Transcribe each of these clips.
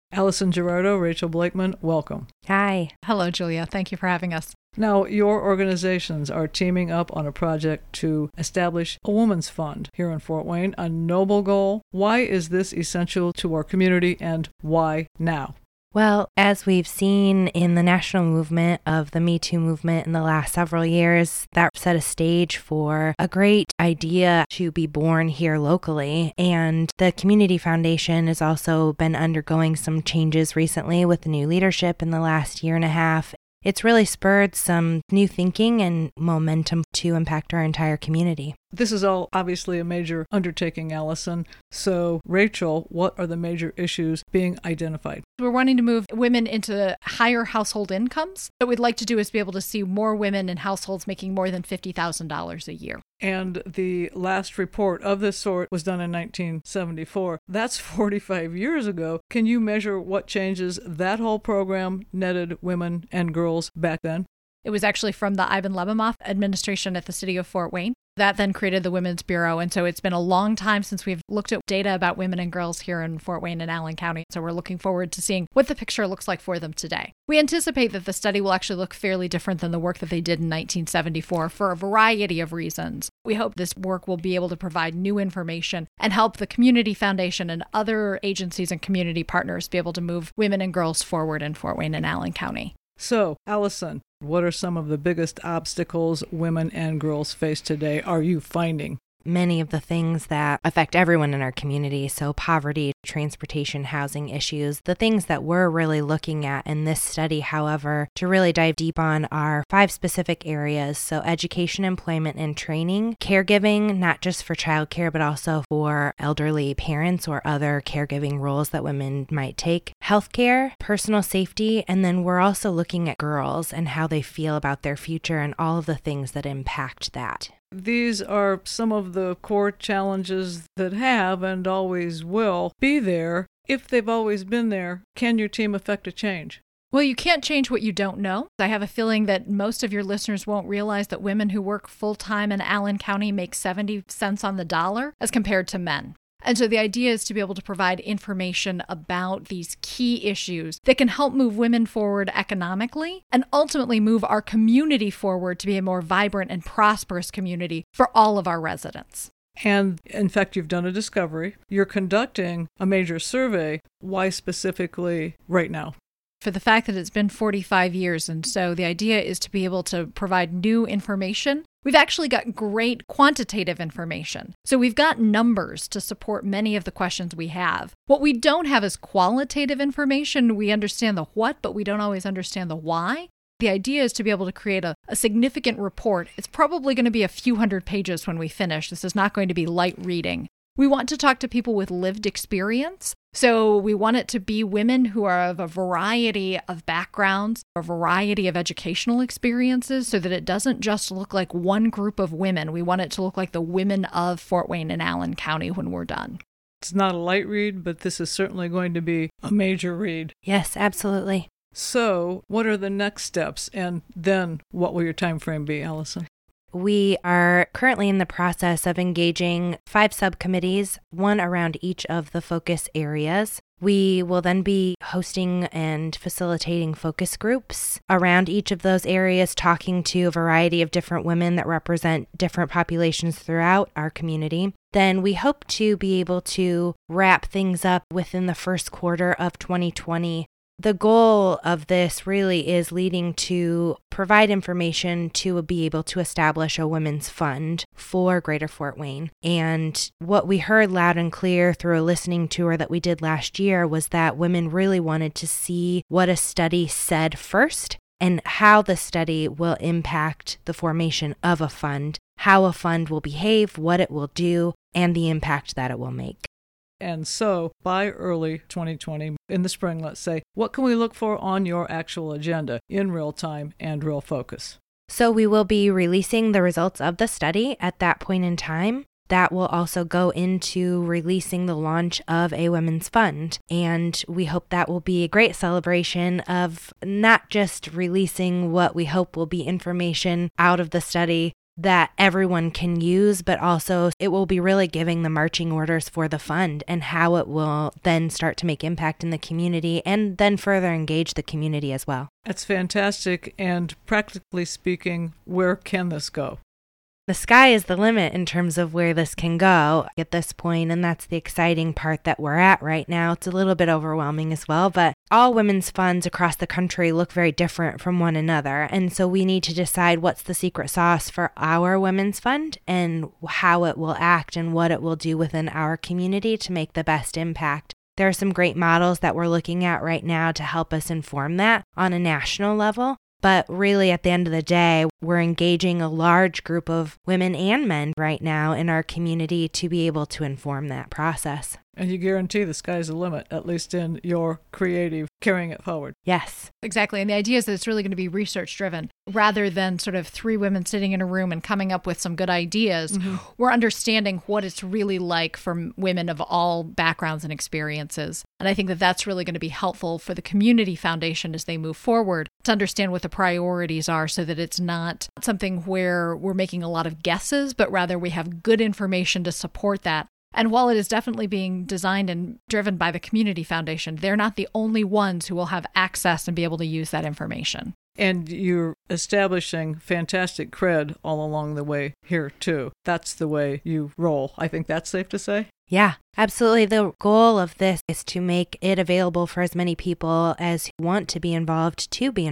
Allison Gerardo, Rachel Blakeman, welcome. Hi. Hello, Julia. Thank you for having us. Now, your organizations are teaming up on a project to establish a women's fund here in Fort Wayne, a noble goal. Why is this essential to our community and why now? Well, as we've seen in the national movement of the Me Too movement in the last several years, that set a stage for a great idea to be born here locally. And the Community Foundation has also been undergoing some changes recently with the new leadership in the last year and a half. It's really spurred some new thinking and momentum to impact our entire community. This is all obviously a major undertaking, Allison. So, Rachel, what are the major issues being identified? We're wanting to move women into higher household incomes. What we'd like to do is be able to see more women in households making more than $50,000 a year. And the last report of this sort was done in 1974. That's 45 years ago. Can you measure what changes that whole program netted women and girls back then? It was actually from the Ivan Lebemoff administration at the city of Fort Wayne. That then created the Women's Bureau. And so it's been a long time since we've looked at data about women and girls here in Fort Wayne and Allen County. So we're looking forward to seeing what the picture looks like for them today. We anticipate that the study will actually look fairly different than the work that they did in 1974 for a variety of reasons. We hope this work will be able to provide new information and help the Community Foundation and other agencies and community partners be able to move women and girls forward in Fort Wayne and Allen County. So, Allison, what are some of the biggest obstacles women and girls face today, are you finding? Many of the things that affect everyone in our community, so poverty, transportation, housing issues, the things that we're really looking at in this study, however, to really dive deep on are 5 specific areas. So education, employment, and training, caregiving, not just for childcare, but also for elderly parents or other caregiving roles that women might take, healthcare, personal safety, and then we're also looking at girls and how they feel about their future and all of the things that impact that. These are some of the core challenges that have and always will be there. If they've always been there, can your team affect a change? Well, you can't change what you don't know. I have a feeling that most of your listeners won't realize that women who work full-time in Allen County make 70 cents on the dollar as compared to men. And so the idea is to be able to provide information about these key issues that can help move women forward economically and ultimately move our community forward to be a more vibrant and prosperous community for all of our residents. And in fact, you've done a discovery. You're conducting a major survey. Why specifically right now? For the fact that it's been 45 years, and so the idea is to be able to provide new information. We've actually got great quantitative information. So we've got numbers to support many of the questions we have. What we don't have is qualitative information. We understand the what, but we don't always understand the why. The idea is to be able to create a significant report. It's probably going to be a few hundred pages when we finish. This is not going to be light reading. We want to talk to people with lived experience. So we want it to be women who are of a variety of backgrounds, a variety of educational experiences, so that it doesn't just look like one group of women. We want it to look like the women of Fort Wayne and Allen County when we're done. It's not a light read, but this is certainly going to be a major read. Yes, absolutely. So what are the next steps? And then what will your time frame be, Allison? We are currently in the process of engaging 5 subcommittees, one around each of the focus areas. We will then be hosting and facilitating focus groups around each of those areas, talking to a variety of different women that represent different populations throughout our community. Then we hope to be able to wrap things up within the first quarter of 2020. The goal of this really is leading to provide information to be able to establish a women's fund for Greater Fort Wayne. And what we heard loud and clear through a listening tour that we did last year was that women really wanted to see what a study said first and how the study will impact the formation of a fund, how a fund will behave, what it will do, and the impact that it will make. And so, by early 2020, in the spring, let's say, what can we look for on your actual agenda in real time and real focus? So we will be releasing the results of the study at that point in time. That will also go into releasing the launch of a women's fund. And we hope that will be a great celebration of not just releasing what we hope will be information out of the study, that everyone can use, but also it will be really giving the marching orders for the fund and how it will then start to make impact in the community and then further engage the community as well. That's fantastic. And practically speaking, where can this go? The sky is the limit in terms of where this can go at this point, and that's the exciting part that we're at right now. It's a little bit overwhelming as well, but all women's funds across the country look very different from one another, and so we need to decide what's the secret sauce for our women's fund and how it will act and what it will do within our community to make the best impact. There are some great models that we're looking at right now to help us inform that on a national level. But really, at the end of the day, we're engaging a large group of women and men right now in our community to be able to inform that process. And you guarantee the sky's the limit, at least in your creative carrying it forward. Yes. Exactly. And the idea is that it's really going to be research driven rather than sort of three women sitting in a room and coming up with some good ideas. Mm-hmm. We're understanding what it's really like for women of all backgrounds and experiences. And I think that that's really going to be helpful for the Community Foundation as they move forward to understand what the priorities are so that it's not something where we're making a lot of guesses, but rather we have good information to support that. And while it is definitely being designed and driven by the Community Foundation, they're not the only ones who will have access and be able to use that information. And you're establishing fantastic cred all along the way here, too. That's the way you roll. I think that's safe to say. Yeah, absolutely. The goal of this is to make it available for as many people as want to be involved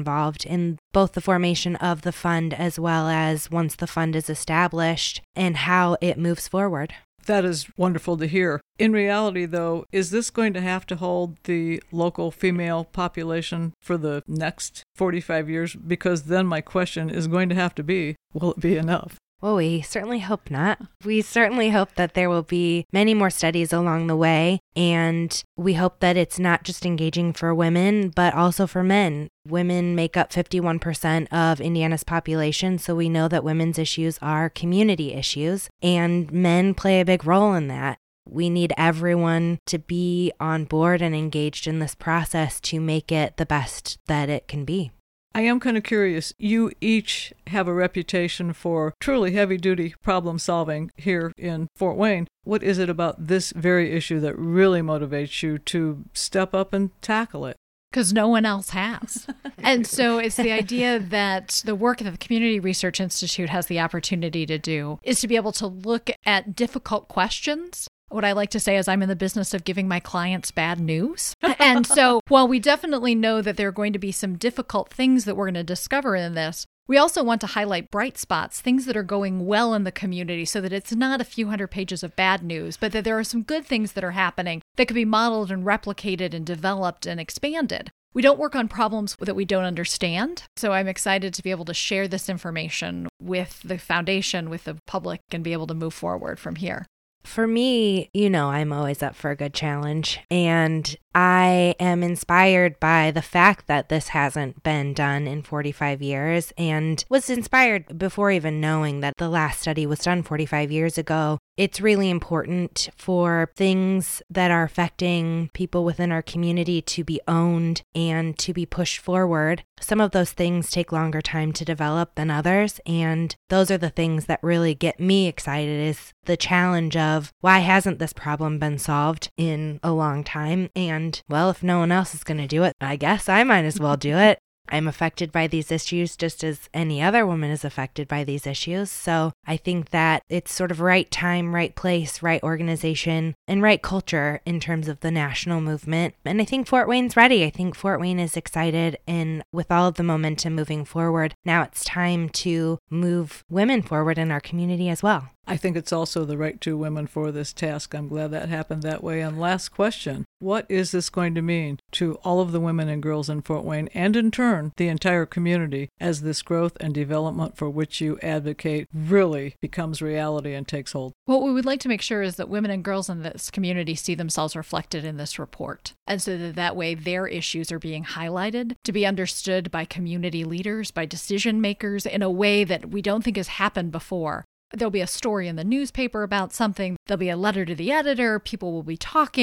in both the formation of the fund as well as once the fund is established and how it moves forward. That is wonderful to hear. In reality, though, is this going to have to hold the local female population for the next 45 years? Because then my question is going to have to be, will it be enough? Well, we certainly hope not. We certainly hope that there will be many more studies along the way, and we hope that it's not just engaging for women, but also for men. Women make up 51% of Indiana's population, so we know that women's issues are community issues, and men play a big role in that. We need everyone to be on board and engaged in this process to make it the best that it can be. I am kind of curious. You each have a reputation for truly heavy-duty problem solving here in Fort Wayne. What is it about this very issue that really motivates you to step up and tackle it? Because no one else has. And so it's the idea that the work that the Community Research Institute has the opportunity to do is to be able to look at difficult questions. What I like to say is I'm in the business of giving my clients bad news. And so while we definitely know that there are going to be some difficult things that we're going to discover in this, we also want to highlight bright spots, things that are going well in the community so that it's not a few hundred pages of bad news, but that there are some good things that are happening that could be modeled and replicated and developed and expanded. We don't work on problems that we don't understand. So I'm excited to be able to share this information with the foundation, with the public, and be able to move forward from here. For me, I'm always up for a good challenge, and I am inspired by the fact that this hasn't been done in 45 years and was inspired before even knowing that the last study was done 45 years ago. It's really important for things that are affecting people within our community to be owned and to be pushed forward. Some of those things take longer time to develop than others, and those are the things that really get me excited is the challenge of why hasn't this problem been solved in a long time? And, well, if no one else is going to do it, I guess I might as well do it. I'm affected by these issues just as any other woman is affected by these issues. So I think that it's sort of right time, right place, right organization, and right culture in terms of the national movement. And I think Fort Wayne's ready. I think Fort Wayne is excited, and with all of the momentum moving forward, now it's time to move women forward in our community as well. I think it's also the right two women for this task. I'm glad that happened that way. And last question, what is this going to mean to all of the women and girls in Fort Wayne and in turn the entire community as this growth and development for which you advocate really becomes reality and takes hold? What we would like to make sure is that women and girls in this community see themselves reflected in this report. And so that way their issues are being highlighted to be understood by community leaders, by decision makers in a way that we don't think has happened before. There'll be a story in the newspaper about something. There'll be a letter to the editor. People will be talking.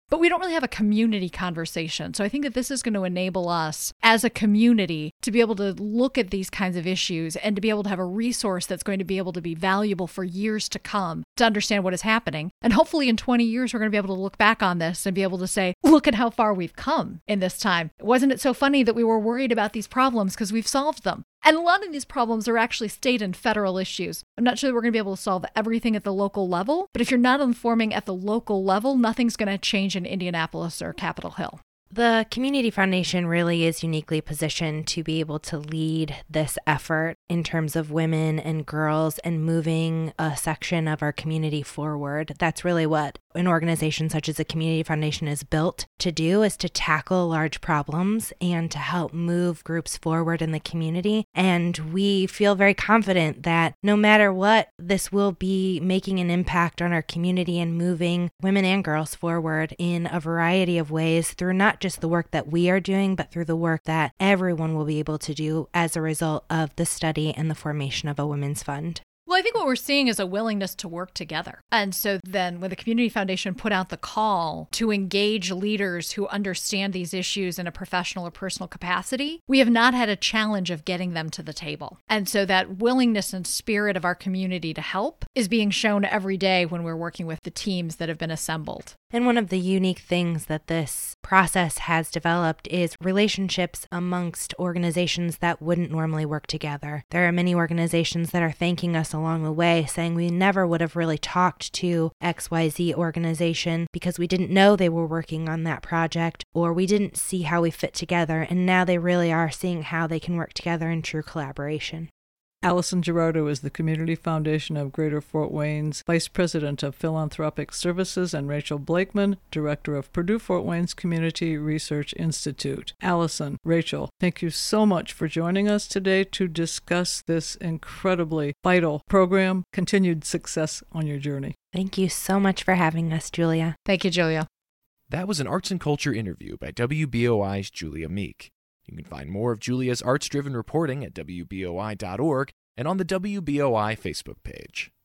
but we don't really have a community conversation. So I think that this is going to enable us as a community to be able to look at these kinds of issues and to be able to have a resource that's going to be able to be valuable for years to come to understand what is happening. And hopefully in 20 years, we're going to be able to look back on this and be able to say, look at how far we've come in this time. Wasn't it so funny that we were worried about these problems because we've solved them? And a lot of these problems are actually state and federal issues. I'm not sure that we're going to be able to solve everything at the local level, but if you're not informing at the local level, nothing's going to change in Indianapolis or Capitol Hill. The Community Foundation really is uniquely positioned to be able to lead this effort in terms of women and girls and moving a section of our community forward. That's really what an organization such as the Community Foundation is built to do, is to tackle large problems and to help move groups forward in the community. And we feel very confident that no matter what, this will be making an impact on our community and moving women and girls forward in a variety of ways through not just the work that we are doing, but through the work that everyone will be able to do as a result of the study and the formation of a women's fund. Well, I think what we're seeing is a willingness to work together. And so then when the Community Foundation put out the call to engage leaders who understand these issues in a professional or personal capacity, we have not had a challenge of getting them to the table. And so that willingness and spirit of our community to help is being shown every day when we're working with the teams that have been assembled. And one of the unique things that this process has developed is relationships amongst organizations that wouldn't normally work together. There are many organizations that are thanking us along the way, saying we never would have really talked to XYZ organization because we didn't know they were working on that project, or we didn't see how we fit together, and now they really are seeing how they can work together in true collaboration. Allison Gerardo is the Community Foundation of Greater Fort Wayne's Vice President of Philanthropic Services, and Rachel Blakeman, Director of Purdue Fort Wayne's Community Research Institute. Allison, Rachel, thank you so much for joining us today to discuss this incredibly vital program. Continued success on your journey. Thank you so much for having us, Julia. Thank you, Julia. That was an Arts and Culture interview by WBOI's Julia Meek. You can find more of Julia's arts-driven reporting at WBOI.org and on the WBOI Facebook page.